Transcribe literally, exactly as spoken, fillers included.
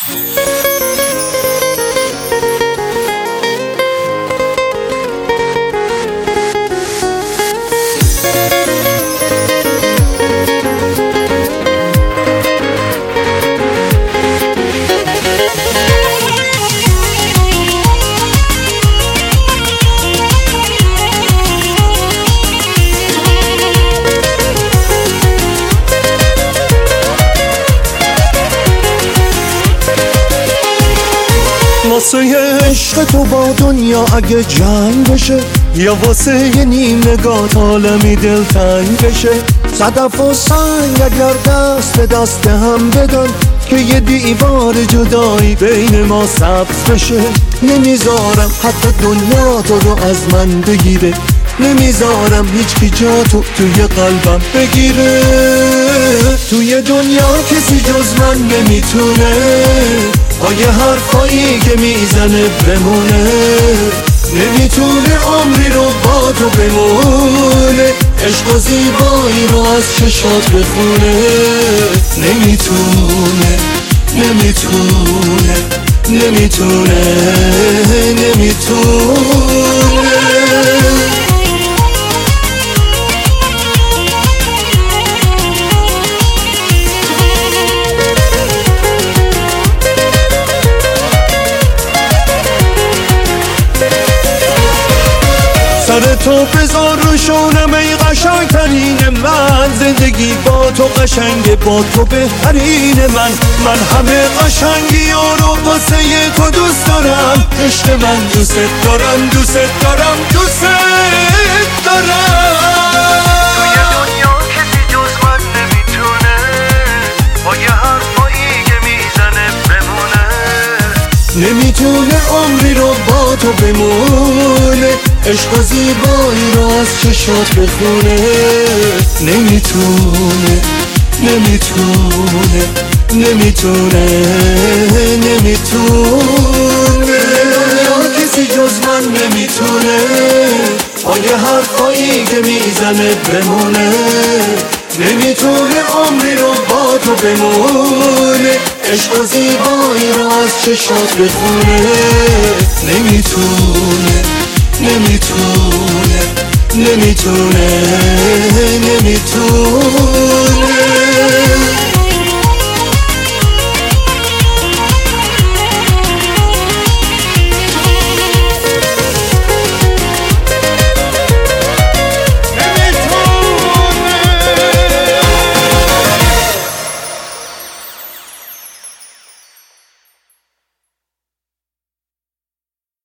واسه عشق تو با دنیا اگه جنگ بشه، یا واسه یه نیم نگاه عالمی دل تنگ بشه، صدف و سنگ اگر دست به دست هم بدن که یه دیوار جدایی بین ما سبز بشه. نمیذارم حتی دنیا تو رو از من بگیره، نمیذارم هیچ کی جا تو توی قلبم بگیره. توی دنیا کسی جز من نمیتونه با یه حرفایی که میزنه بمونه، نمیتونه عمری رو با تو بمونه، عشق و زیبایی رو از چشات بخونه. نمیتونه نمیتونه نمیتونه نمیتونه سر تو بذار رو شونم ای قشنگ ترین من، زندگی با تو قشنگه، با تو بهترین من. من همه قشنگی ها رو واسه تو دوست دارم، عشق من دوست دارم دوست دارم دوست دارم. توی دنیا کسی جز من نمیتونه با یه حرفایی که میزنه بمونه، نمیتونه عمری رو با تو بمونه، عشق و زیبایی رو از چشات بخونه. نمیتونه نمیتونه نمیتونه نمیتونه دنیا کسی جز من نمیتونه با یه حرفایی که میزنه بمونه، نمیتونه عمری رو با تو بمونه، عشق و زیبایی رو از چشات بخونه. نمیتونه نمیتونه نمیتونه نمیتونه